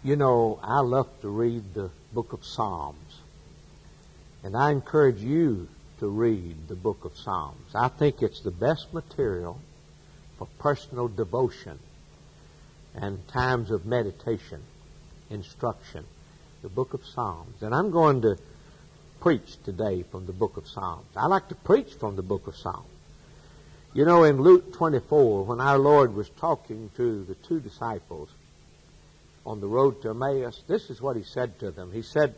You know, I love to read the book of Psalms. And I encourage you to read the book of Psalms. I think it's the best material for personal devotion and times of meditation, instruction. The book of Psalms. And I'm going to preach today from the book of Psalms. I like to preach from the book of Psalms. You know, in Luke 24, when our Lord was talking to the two disciples on the road to Emmaus, this is what He said to them. He said,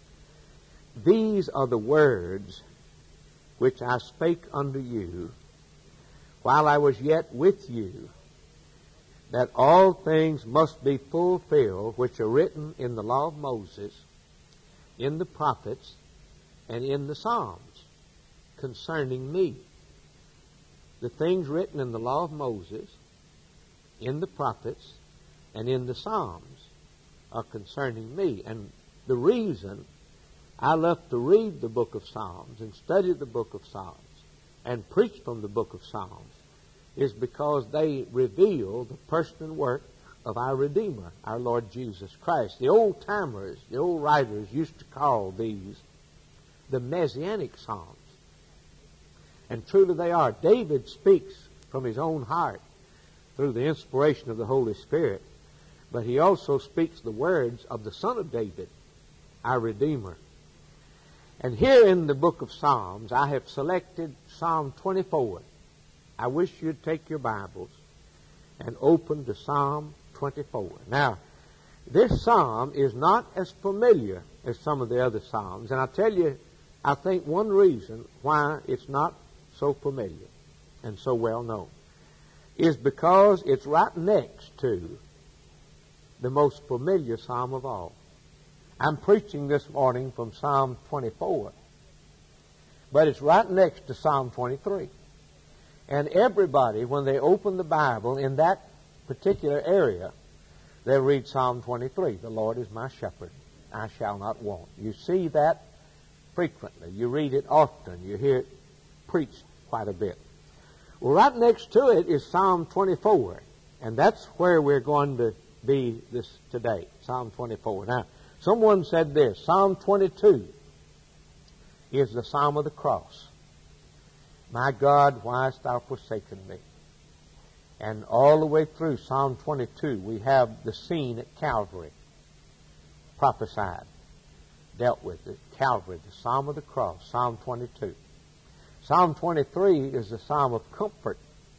"These are the words which I spake unto you while I was yet with you, that all things must be fulfilled which are written in the law of Moses, in the prophets, and in the Psalms concerning me." The things written in the law of Moses, in the prophets, and in the Psalms are concerning me. And the reason I love to read the book of Psalms and study the book of Psalms and preach from the book of Psalms is because they reveal the person and work of our Redeemer, our Lord Jesus Christ. The old-timers, the old writers used to call these the Messianic Psalms. And truly they are. David speaks from his own heart through the inspiration of the Holy Spirit. But he also speaks the words of the Son of David, our Redeemer. And here in the book of Psalms, I have selected Psalm 24. I wish you'd take your Bibles and open to Psalm 24. Now, this psalm is not as familiar as some of the other psalms. And I'll tell you, I think one reason why it's not so familiar and so well known is because it's right next to the most familiar psalm of all. I'm preaching this morning from Psalm 24, but it's right next to Psalm 23. And everybody, when they open the Bible in that particular area, they read Psalm 23. The Lord is my shepherd, I shall not want. You see that frequently. You read it often. You hear it preached quite a bit. Well, right next to it is Psalm 24, and that's where we're going to be this today, Psalm 24. Now, someone said this, Psalm 22 is the Psalm of the cross. My God, why hast thou forsaken me? And all the way through Psalm 22, we have the scene at Calvary, prophesied, dealt with at Calvary, the Psalm of the cross, Psalm 22. Psalm 23 is the Psalm of comfort.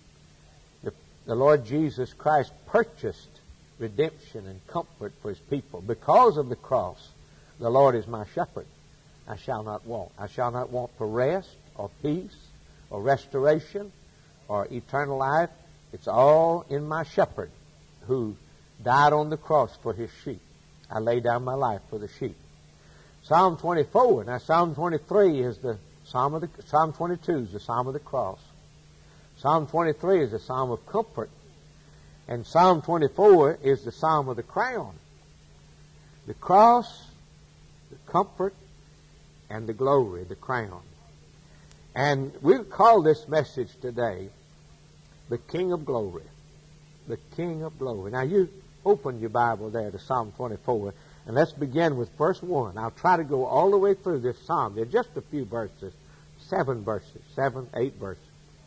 The Lord Jesus Christ purchased redemption and comfort for His people. Because of the cross, the Lord is my shepherd. I shall not want. I shall not want for rest or peace or restoration or eternal life. It's all in my shepherd who died on the cross for His sheep. I lay down my life for the sheep. Psalm 24. Now, Psalm 23 is the Psalm 22 is the Psalm of the cross. Psalm 23 is the Psalm of comfort. And Psalm 24 is the Psalm of the crown. The cross, the comfort, and the glory, the crown. And we'll call this message today, the King of Glory. The King of Glory. Now you open your Bible there to Psalm 24, and let's begin with verse 1. I'll try to go all the way through this psalm. There are just a few verses, 7 verses, 7, 8 verses.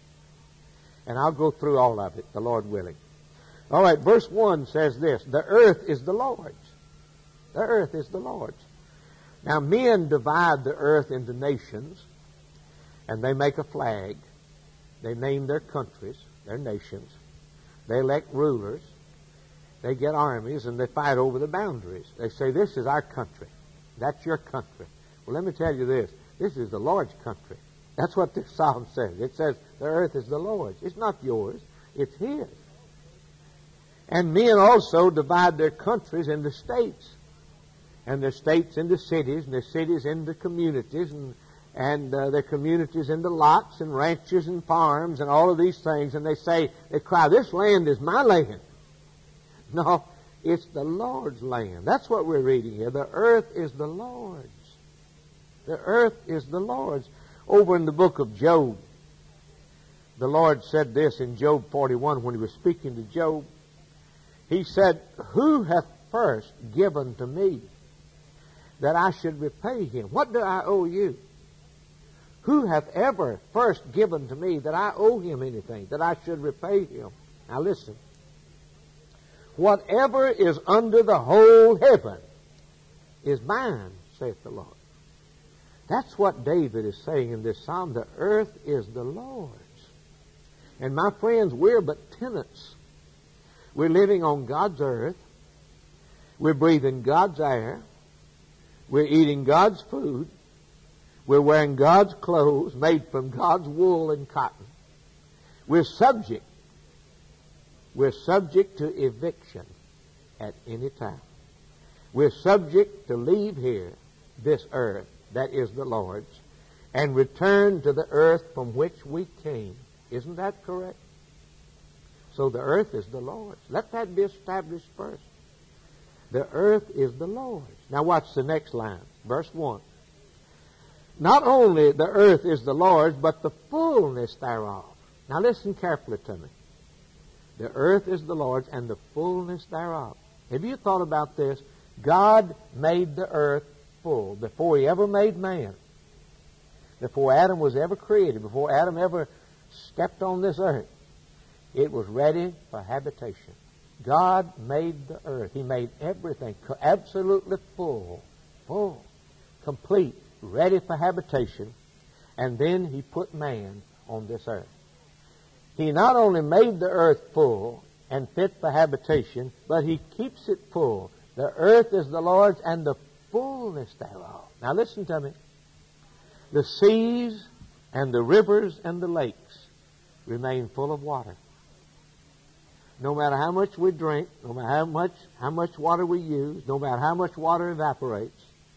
And I'll go through all of it, the Lord willing. All right, verse 1 says this, the earth is the Lord's. The earth is the Lord's. Now men divide the earth into nations, and they make a flag. They name their countries, their nations. They elect rulers. They get armies, and they fight over the boundaries. They say, this is our country. That's your country. Well, let me tell you this. This is the Lord's country. That's what this psalm says. It says, the earth is the Lord's. It's not yours. It's His. And men also divide their countries into states. And their states into cities, and their cities into communities, and their communities into lots and ranches and farms and all of these things. And they cry, this land is my land. No, it's the Lord's land. That's what we're reading here. The earth is the Lord's. The earth is the Lord's. Over in the book of Job, the Lord said this in Job 41 when He was speaking to Job. He said, who hath first given to me, that I should repay him? What do I owe you? Who hath ever first given to me that I owe him anything, that I should repay him? Now listen. Whatever is under the whole heaven is mine, saith the Lord. That's what David is saying in this psalm. The earth is the Lord's. And my friends, we're but tenants. We're living on God's earth. We're breathing God's air. We're eating God's food. We're wearing God's clothes made from God's wool and cotton. We're subject to eviction at any time. We're subject to leave here, this earth that is the Lord's, and return to the earth from which we came. Isn't that correct? So the earth is the Lord's. Let that be established first. The earth is the Lord's. Now watch the next line, verse 1. Not only the earth is the Lord's, but the fullness thereof. Now listen carefully to me. The earth is the Lord's and the fullness thereof. Have you thought about this? God made the earth full before He ever made man. Before Adam was ever created, before Adam ever stepped on this earth, it was ready for habitation. God made the earth. He made everything absolutely full, complete, ready for habitation. And then He put man on this earth. He not only made the earth full and fit for habitation, but He keeps it full. The earth is the Lord's and the fullness thereof. Now listen to me. The seas and the rivers and the lakes remain full of water. No matter how much we drink, no matter how much water we use, no matter how much water evaporates,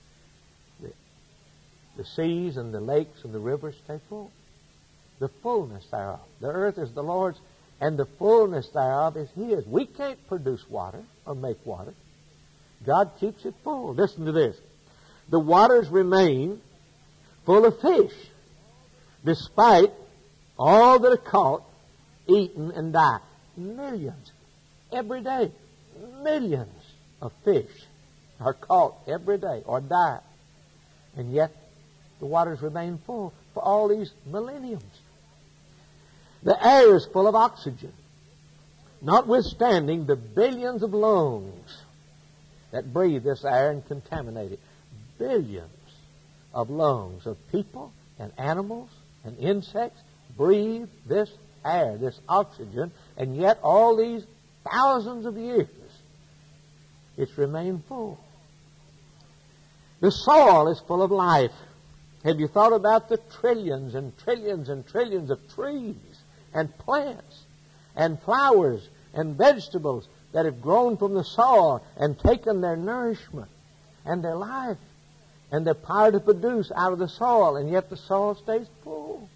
the seas and the lakes and the rivers stay full. The fullness thereof. The earth is the Lord's, and the fullness thereof is His. We can't produce water or make water. God keeps it full. Listen to this. The waters remain full of fish, despite all that are caught, eaten, and die. Millions. Every day. Millions of fish are caught every day or die. And yet, the waters remain full for all these millenniums. The air is full of oxygen, notwithstanding the billions of lungs that breathe this air and contaminate it. Billions of lungs of people and animals and insects breathe this air, this oxygen, and yet all these thousands of years, it's remained full. The soil is full of life. Have you thought about the trillions and trillions and trillions of trees and plants and flowers and vegetables that have grown from the soil and taken their nourishment and their life and their power to produce out of the soil, and yet the soil stays full?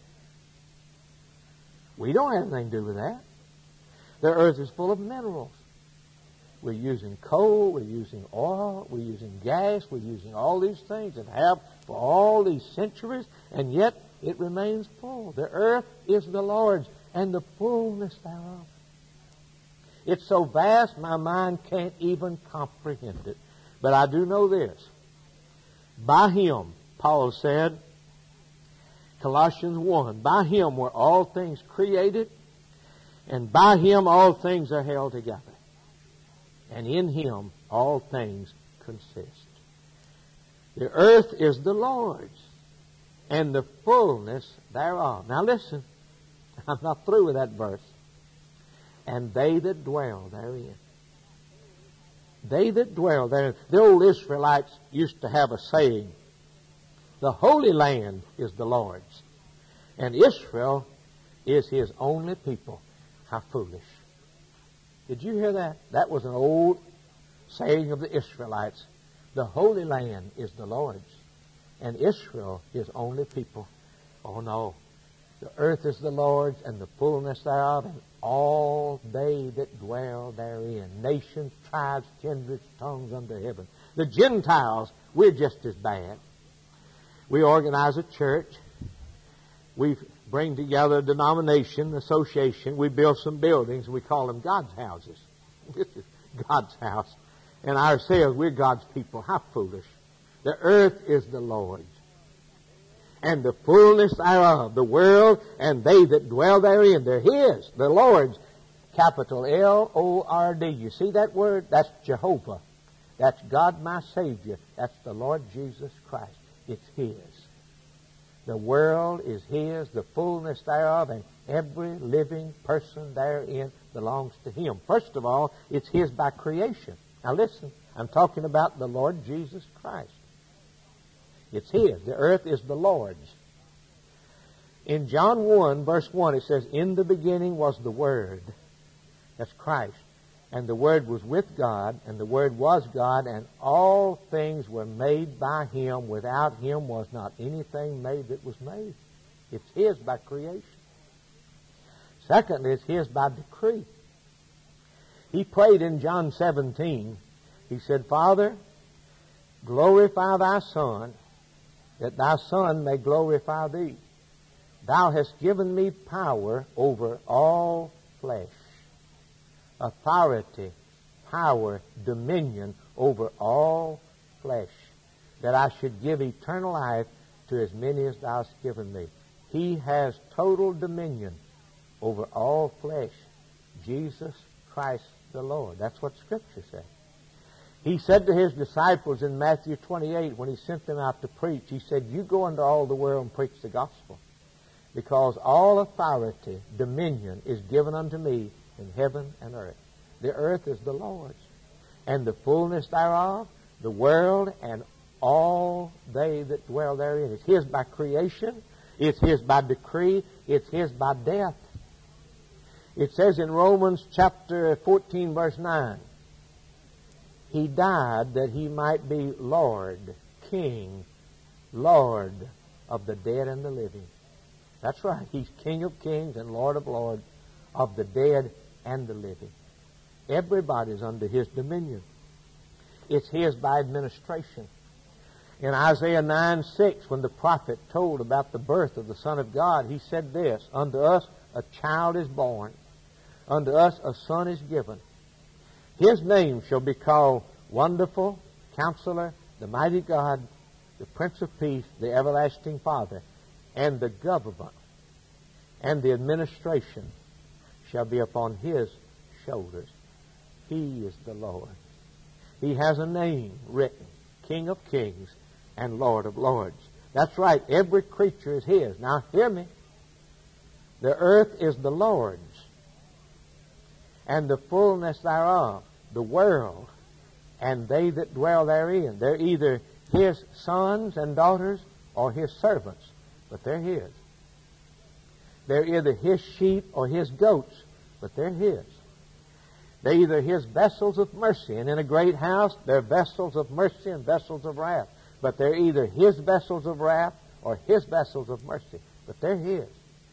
We don't have anything to do with that. The earth is full of minerals. We're using coal, we're using oil, we're using gas, we're using all these things and have for all these centuries, and yet it remains full. The earth is the Lord's and the fullness thereof. It's so vast my mind can't even comprehend it. But I do know this. By Him, Paul said, Colossians 1, by Him were all things created, and by Him all things are held together. And in Him all things consist. The earth is the Lord's, and the fullness thereof. Now listen, I'm not through with that verse. And they that dwell therein. They that dwell therein. The old Israelites used to have a saying, the Holy Land is the Lord's, and Israel is His only people. How foolish. Did you hear that? That was an old saying of the Israelites. The Holy Land is the Lord's, and Israel His only people. Oh no. The earth is the Lord's, and the fullness thereof, and all they that dwell therein. Nations, tribes, kindreds, tongues under heaven. The Gentiles, we're just as bad. We organize a church. We bring together a denomination, association. We build some buildings, and we call them God's houses. This is God's house. And ourselves, we're God's people. How foolish. The earth is the Lord's, and the fullness thereof, the world and they that dwell therein. They're His, the Lord's. Capital L-O-R-D. You see that word? That's Jehovah. That's God my Savior. That's the Lord Jesus Christ. It's His. The world is His, the fullness thereof, and every living person therein belongs to Him. First of all, it's His by creation. Now listen, I'm talking about the Lord Jesus Christ. It's His. The earth is the Lord's. In John 1, verse 1, it says, "In the beginning was the Word." That's Christ. "And the Word was with God, and the Word was God, and all things were made by Him. Without Him was not anything made that was made." It's His by creation. Secondly, it's His by decree. He prayed in John 17. He said, "Father, glorify Thy Son, that Thy Son may glorify Thee. Thou hast given me power over all flesh." Authority, power, dominion over all flesh, that I should give eternal life to as many as Thou hast given me. He has total dominion over all flesh. Jesus Christ the Lord. That's what Scripture says. He said to His disciples in Matthew 28, when He sent them out to preach, He said, "You go into all the world and preach the gospel, because all authority, dominion is given unto me in heaven and earth." The earth is the Lord's, and the fullness thereof, the world, and all they that dwell therein. It's His by creation. It's His by decree. It's His by death. It says in Romans chapter 14, verse 9, He died that He might be Lord, King, Lord of the dead and the living. That's right. He's King of kings and Lord of lords, of the dead and the living. Everybody's under His dominion. It's His by administration. In Isaiah 9:6, when the prophet told about the birth of the Son of God, he said this, "Unto us a child is born, unto us a son is given. His name shall be called Wonderful, Counselor, the Mighty God, the Prince of Peace, the Everlasting Father. And the government and the administration shall be upon His shoulders." He is the Lord. He has a name written, King of Kings and Lord of Lords. That's right. Every creature is His. Now hear me. The earth is the Lord's, and the fullness thereof, the world, and they that dwell therein. They're either His sons and daughters or His servants, but they're His. They're either His sheep or His goats, but they're His. They're either His vessels of mercy, and in a great house, they're vessels of mercy and vessels of wrath. But they're either His vessels of wrath or His vessels of mercy, but they're His.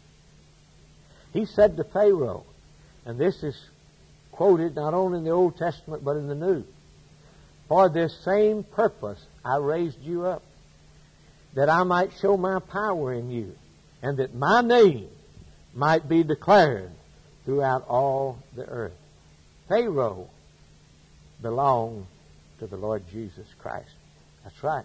He said to Pharaoh, and this is quoted not only in the Old Testament but in the New, "For this same purpose I raised you up, that I might show my power in you, and that my name might be declared throughout all the earth." Pharaoh belonged to the Lord Jesus Christ. That's right.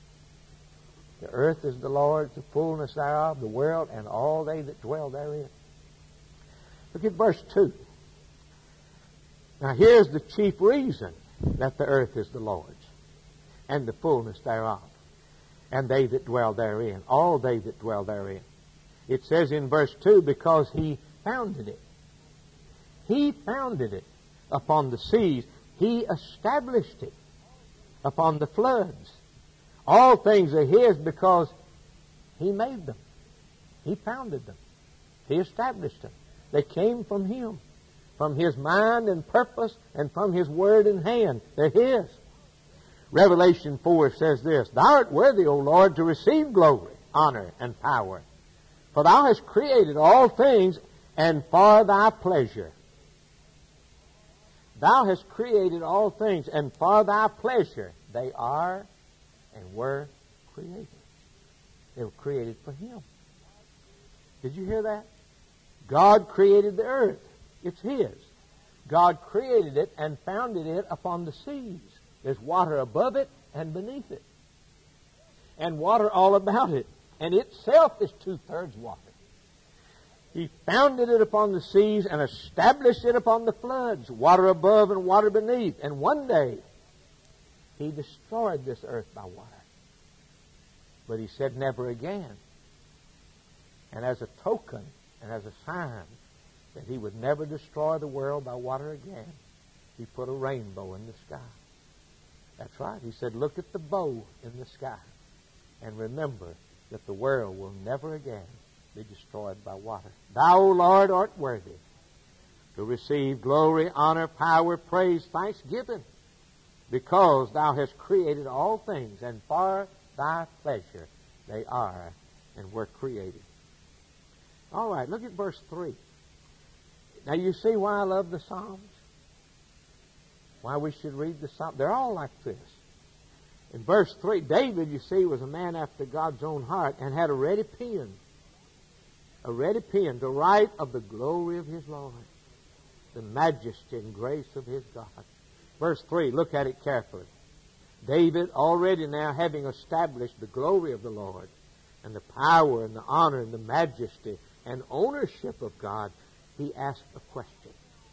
The earth is the Lord's, the fullness thereof, the world, and all they that dwell therein. Look at verse 2. Now here's the chief reason that the earth is the Lord's, and the fullness thereof, and they that dwell therein, all they that dwell therein. It says in verse 2, because He founded it. He founded it upon the seas. He established it upon the floods. All things are His because He made them. He founded them. He established them. They came from Him, from His mind and purpose, and from His word and hand. They're His. Revelation 4 says this, "Thou art worthy, O Lord, to receive glory, honor, and power. For Thou hast created all things, and for Thy pleasure." Thou hast created all things, and for Thy pleasure they are and were created. They were created for Him. Did you hear that? God created the earth. It's His. God created it and founded it upon the seas. There's water above it and beneath it, and water all about it, and itself is 2/3 water. He founded it upon the seas and established it upon the floods, water above and water beneath. And one day, He destroyed this earth by water. But He said never again. And as a token and as a sign that He would never destroy the world by water again, He put a rainbow in the sky. That's right. He said, look at the bow in the sky and remember that the world will never again be destroyed by water. Thou, O Lord, art worthy to receive glory, honor, power, praise, thanksgiving, because Thou hast created all things, and for Thy pleasure they are and were created. All right, look at verse 3. Now you see why I love the Psalms? Why we should read the Psalms? They're all like this. In verse 3, David, you see, was a man after God's own heart and had a ready pen to write of the glory of His Lord, the majesty and grace of His God. Verse 3, look at it carefully. David, already now having established the glory of the Lord and the power and the honor and the majesty and ownership of God, he asked a question.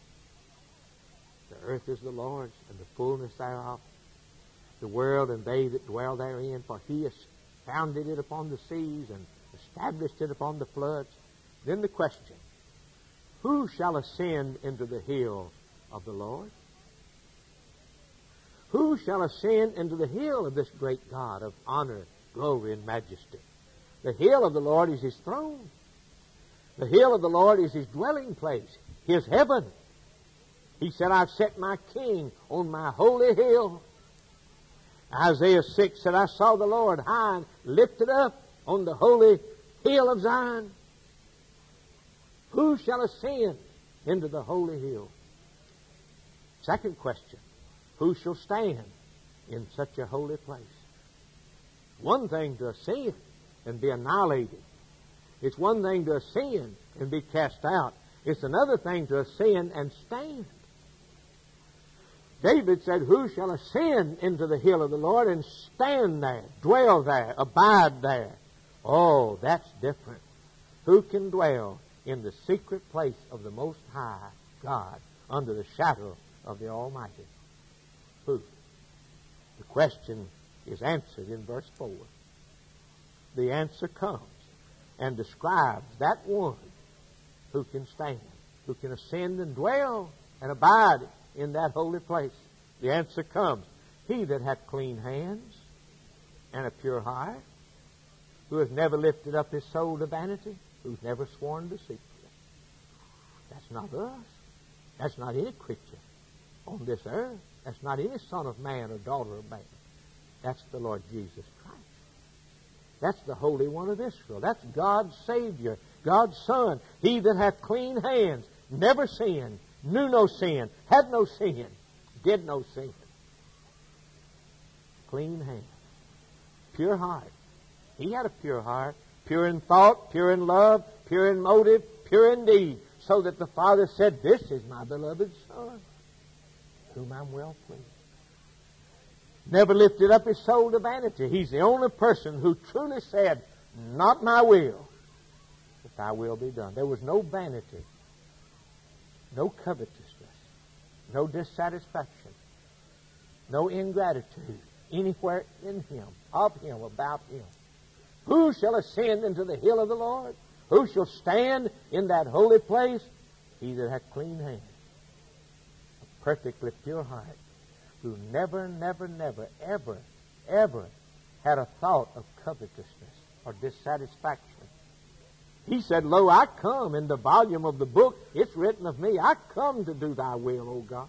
The earth is the Lord's and the fullness thereof, the world and they that dwell therein, for He has founded it upon the seas and established it upon the floods. Then the question, who shall ascend into the hill of the Lord? Who shall ascend into the hill of this great God of honor, glory, and majesty? The hill of the Lord is His throne. The hill of the Lord is His dwelling place, His heaven. He said, I've set my King on my holy hill. Isaiah 6 said, I saw the Lord high and lifted up on the holy hill of Zion. Who shall ascend into the holy hill? Second question, who shall stand in such a holy place? One thing to ascend and be annihilated. It's one thing to ascend and be cast out. It's another thing to ascend and stand. David said, who shall ascend into the hill of the Lord and stand there, dwell there, abide there? Oh, that's different. Who can dwell in the secret place of the Most High God under the shadow of the Almighty? Who? The question is answered in verse 4. The answer comes and describes that one who can stand, who can ascend and dwell and abide in that holy place. The answer comes, he that hath clean hands and a pure heart, who has never lifted up his soul to vanity, who's never sworn deceitfully. That's not us. That's not any creature on this earth. That's not any son of man or daughter of man. That's the Lord Jesus Christ. That's the Holy One of Israel. That's God's Savior, God's Son. He that hath clean hands, never sinned, knew no sin, had no sin, did no sin. Clean hands, pure heart. He had a pure heart, pure in thought, pure in love, pure in motive, pure in deed, so that the Father said, this is my beloved Son, whom I'm well pleased. Never lifted up his soul to vanity. He's the only person who truly said, not my will, but thy will be done. There was no vanity, no covetousness, no dissatisfaction, no ingratitude anywhere in Him, of Him, about Him. Who shall ascend into the hill of the Lord? Who shall stand in that holy place? He that hath clean hands, a perfectly pure heart, who never, ever had a thought of covetousness or dissatisfaction. He said, lo, I come. In the volume of the book, it's written of me, I come to do thy will, O God.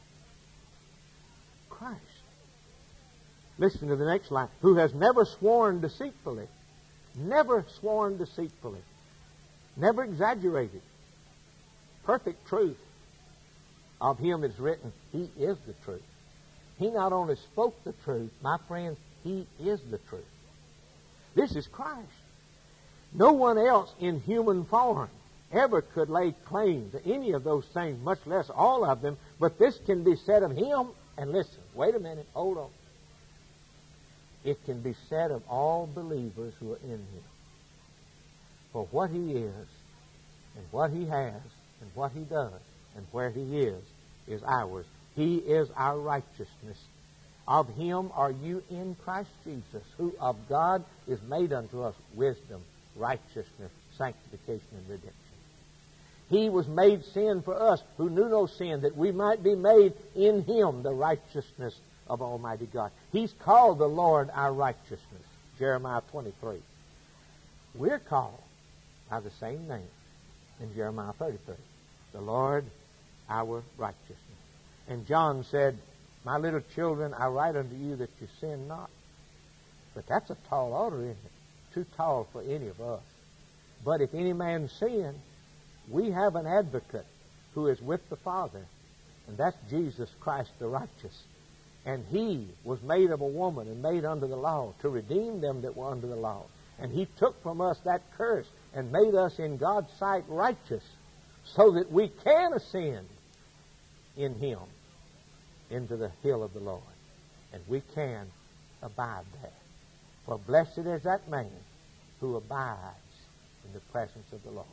Christ. Listen to the next line. Who has never sworn deceitfully. Never sworn deceitfully. Never exaggerated. Perfect truth. Of Him is written, He is the truth. He not only spoke the truth, my friends, He is the truth. This is Christ. No one else in human form ever could lay claim to any of those things, much less all of them, but this can be said of Him And listen, wait a minute, hold on. It can be said of all believers who are in Him. For what He is, and what He has, and what He does, and where He is ours. He is our righteousness. Of Him are you in Christ Jesus, who of God is made unto us wisdom, righteousness, sanctification, and redemption. He was made sin for us who knew no sin, that we might be made in Him the righteousness of Almighty God. He's called the Lord our righteousness. Jeremiah 23. We're called by the same name in Jeremiah 33. The Lord our righteousness. And John said, my little children, I write unto you that you sin not. But that's a tall order, isn't it? Too tall for any of us. But if any man sin, we have an advocate who is with the Father, and that's Jesus Christ the righteous. And He was made of a woman and made under the law to redeem them that were under the law. And He took from us that curse and made us in God's sight righteous, so that we can ascend in Him into the hill of the Lord. And we can abide there. For blessed is that man who abides in the presence of the Lord,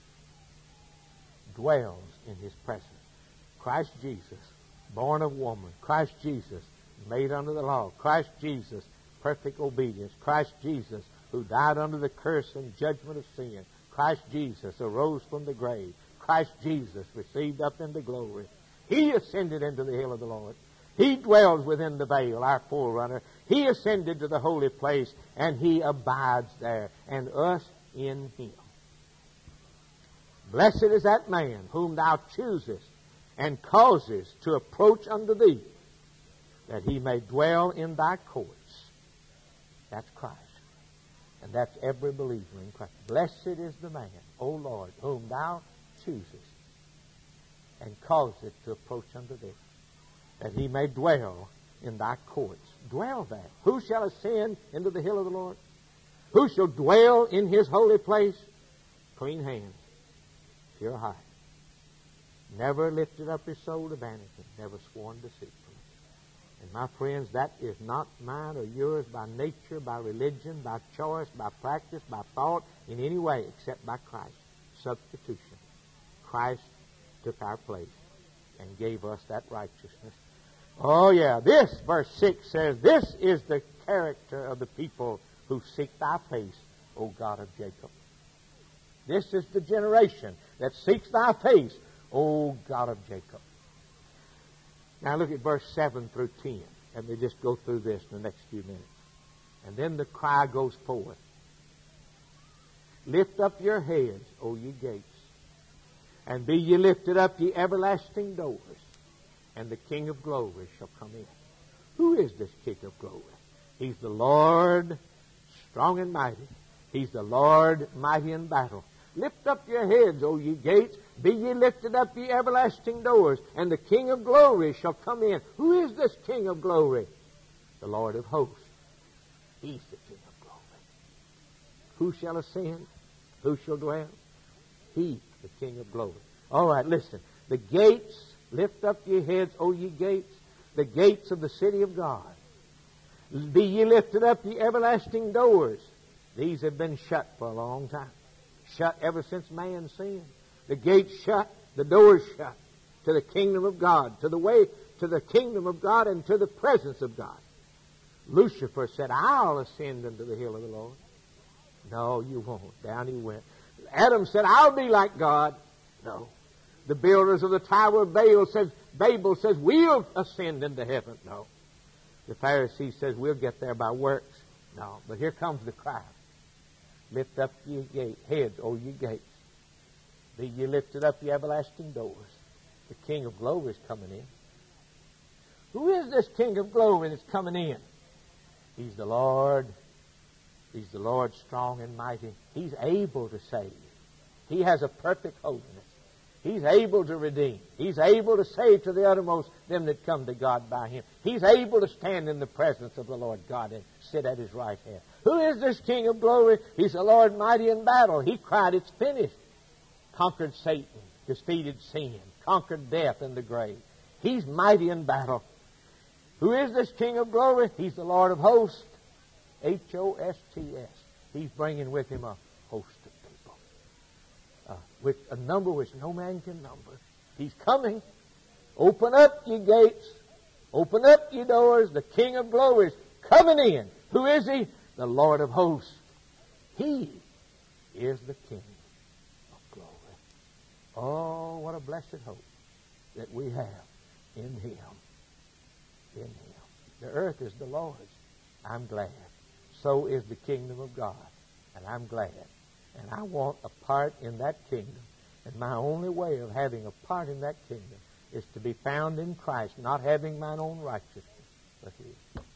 dwells in His presence. Christ Jesus, born of woman. Christ Jesus, made under the law. Christ Jesus, perfect obedience. Christ Jesus, who died under the curse and judgment of sin. Christ Jesus arose from the grave. Christ Jesus received up into glory. He ascended into the hill of the Lord. He dwells within the veil, our forerunner. He ascended to the holy place, and He abides there, and us in Him. Blessed is that man whom Thou choosest and causest to approach unto Thee, that he may dwell in Thy courts. That's Christ. And that's every believer in Christ. Blessed is the man, O Lord, whom Thou choosest and causest to approach unto Thee, that he may dwell in Thy courts. Dwell there. Who shall ascend into the hill of the Lord? Who shall dwell in His holy place? Clean hands, pure heart, never lifted up his soul to vanity, never sworn deceitfully. And my friends, that is not mine or yours by nature, by religion, by choice, by practice, by thought, in any way except by Christ. Substitution. Christ took our place and gave us that righteousness. Oh yeah, this, verse 6 says, this is the character of the people who seek Thy face, O God of Jacob. This is the generation that seeks Thy face, O God of Jacob. Now look at verse 7 through 10. Let me just go through this in the next few minutes. And then the cry goes forth. Lift up your heads, O ye gates, and be ye lifted up, ye everlasting doors, and the King of glory shall come in. Who is this King of glory? He's the Lord, strong and mighty. He's the Lord, mighty in battle. Lift up your heads, O ye gates. Be ye lifted up, ye everlasting doors, and the King of glory shall come in. Who is this King of glory? The Lord of hosts. He's the King of glory. Who shall ascend? Who shall dwell? He, the King of glory. All right, listen. The gates, lift up ye heads, O ye gates, the gates of the city of God. Be ye lifted up, ye everlasting doors. These have been shut for a long time. Shut ever since man sinned. The gates shut, the doors shut to the kingdom of God, to the way to the kingdom of God and to the presence of God. Lucifer said, I'll ascend into the hill of the Lord. No, you won't. Down he went. Adam said, I'll be like God. No. The builders of the Tower of Babel says, we'll ascend into heaven. No. The Pharisee says, we'll get there by works. No. But here comes the cry. Lift up ye heads, O ye gates. Be ye lifted up, ye everlasting doors. The King of glory is coming in. Who is this King of glory that's coming in? He's the Lord. He's the Lord strong and mighty. He's able to save. He has a perfect holiness. He's able to redeem. He's able to save to the uttermost them that come to God by Him. He's able to stand in the presence of the Lord God and sit at His right hand. Who is this King of glory? He's the Lord mighty in battle. He cried, it's finished. Conquered Satan, defeated sin, conquered death and the grave. He's mighty in battle. Who is this King of glory? He's the Lord of hosts. H-O-S-T-S. He's bringing with him a host of people. With a number which no man can number. He's coming. Open up ye gates. Open up ye doors. The King of glory is coming in. Who is he? The Lord of hosts. He is the King of glory. Oh, what a blessed hope that we have in Him. In Him. The earth is the Lord's. I'm glad. So is the kingdom of God. And I'm glad. And I want a part in that kingdom. And my only way of having a part in that kingdom is to be found in Christ, not having mine own righteousness, but His.